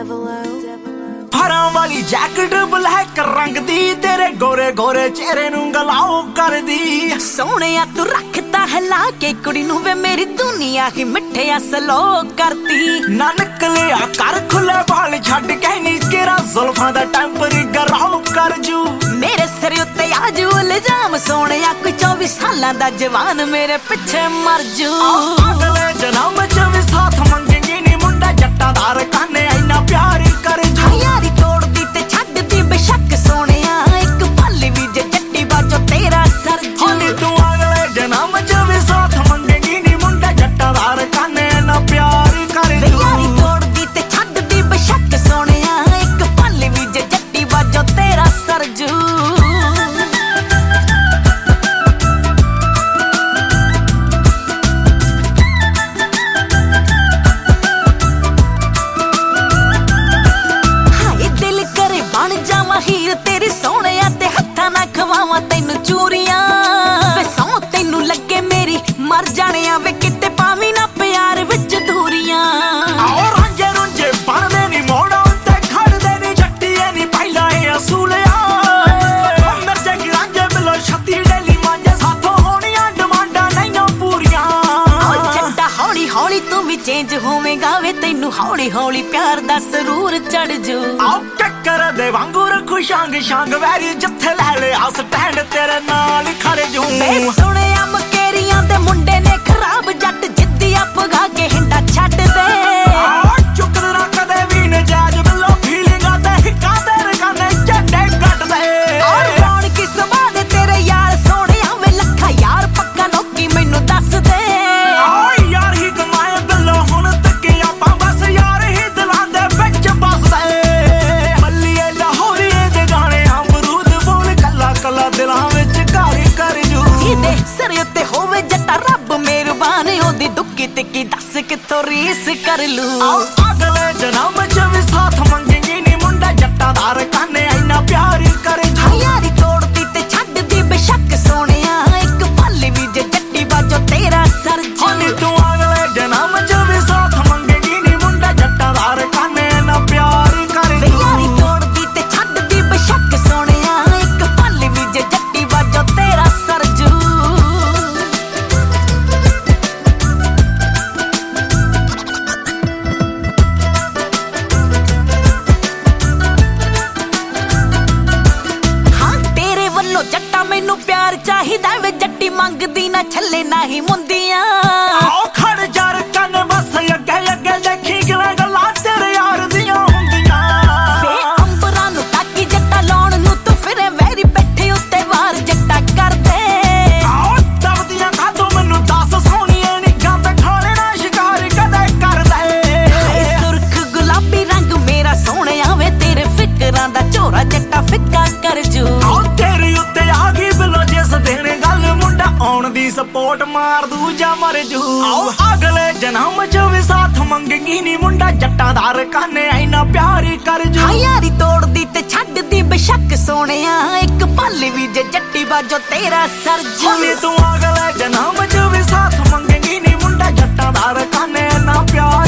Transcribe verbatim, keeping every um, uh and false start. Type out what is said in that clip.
फरां वाली jacket black रंग दी तेरे गोरे गोरे चेहरे नू गलाओ कर दी। सोहणिया तू रखता है ला के कुड़ी नू वे मेरी दुनिया ही मिठिया सलो करती। ना निकलिया कर खुले बाल छड्ड के नी केरा जुल्फां दा टेंपर गराओ कर जू। मेरे सिर उत्ते आज इल्जाम सोहणिया कोई चौबी सालां दा जवान मेरे पिछे मर जू। अगले जन्म च भी साथ मंगेंगी नी मुंडा जट्टां दा रकाने इन्ना प्यार कर जू। यारी तोड़दी ते छड्डदी बेशक सोहणिया एक पल भी जे जट्टी बाजो तेरा सर जू। तू अगले जन्म च भी साथ मंगेंगी नी मुंडा जट्टां दा रकाने इन्ना प्यार कर जू। यारी तोड़दी ते छड्डदी बेशक सोहणिया एक पल भी जे जट्टी बाजो तेरा सर जू। हीर तेरी सोहणिया ते हत्थां ना खवावां तैनू चूरियां वे सौ तैनू लगे मेरी मर जाणिया वे किते पावी ना प्यार विच दूरियां। आओ रांझे रुंझे बनदे नी मोड़ा उत्ते खड़दे नी जट्टीए नी पहिला ए असूलिया। मिर्चे की रांझे बिलो छत्ती डेली मांझे साथों होणियां डिमांडां नहीं पूरियां। जट्टा हौली हौली तू भी चेंज होवेगा वे तैनू हौली हौली प्यार दा सरूर चढ़ जू। आओ टक्कर दे वांगू रखू शांग शांग वैरी जिथे लै लिया स्टैंड तेरे नाल खड़े जू। सुणिया मकेरियां दे मुंडे ने खराब जट जिद्दी अपगा के हिंडा छड्ड दे। चुकद ना कदे भी नजायज बिलो फीलिंगां ते हिक्कां ते रकाने झंडे कट दे। कौन किस बात तेरे यार सोहणिया वे लखा यार पक्का नौकी मैनू दस दे। यार ही कमाए बिलो हुण तक आपां बस यार ही दिलां दे विच बस दे। मल्लीए लाहौरीए दे गाने अमरूद बोल कला कला दिलां विच घर कर जू। जिहदे सिर उत्ते होवे जट्टा रब मेहरबान ओदी दुक्की तिक्की दस कित्थों रीस कर लू। अगले जन्म च भी साथ मंगेंगी नी मुंडा जट्टां दा रकाने इन्ना प्यार कर जू। यारी तोड़दी ते छड्डदी बेशक सोहणिया एक पल भी जे जट्टी बाजो तेरा सर जू। तू अगले जन्म च भी साथ मंगेंगी नी मुंडा जट्टां दा रकाने इन्ना प्यार कर जू। यारी तोड़दी ते छड्डदी बेशक सोहणिया एक पल भी जे जट्टी बाजो तेरा सर जू। जट्टा मैनू प्यार चाहिदा वे जट्टी मंगदी ना छल्ले ना ही मुंदियां। आओ खड़ जा रकाने बस अगे अगे देखी गल्लां गल्लां तेरे यार दियां हुंदियां। वे अंबरां नू ताकी जट्टा लाउण नू तू फिरे वैरी बैठे उत्ते वार जट्टा कर दे। आओ दबदियां खादू मैनू दस सोहणिए नी गंद खाणे ना शिकार कदे कर दे। हाय सुर्ख गुलाबी रंग मेरा सोहणिया वे तेरे फिकरां दा झोरा जट्टा फिक्का कर जू। आउण दी सपोर्ट मार दू जा मर जू। आओ अगले जन्म च भी साथ मंगेंगी नी मुंडा जट्टां दा रकाने इन्ना प्यार कर जू। यारी तोड़दी ते छड्डदी बेशक सोहणिया एक पल भी जे जट्टी बाजो तेरा सर जू। तू अगले जन्म च भी साथ मंगेंगी नी मुंडा जट्टां दा रकाने इन्ना प्यार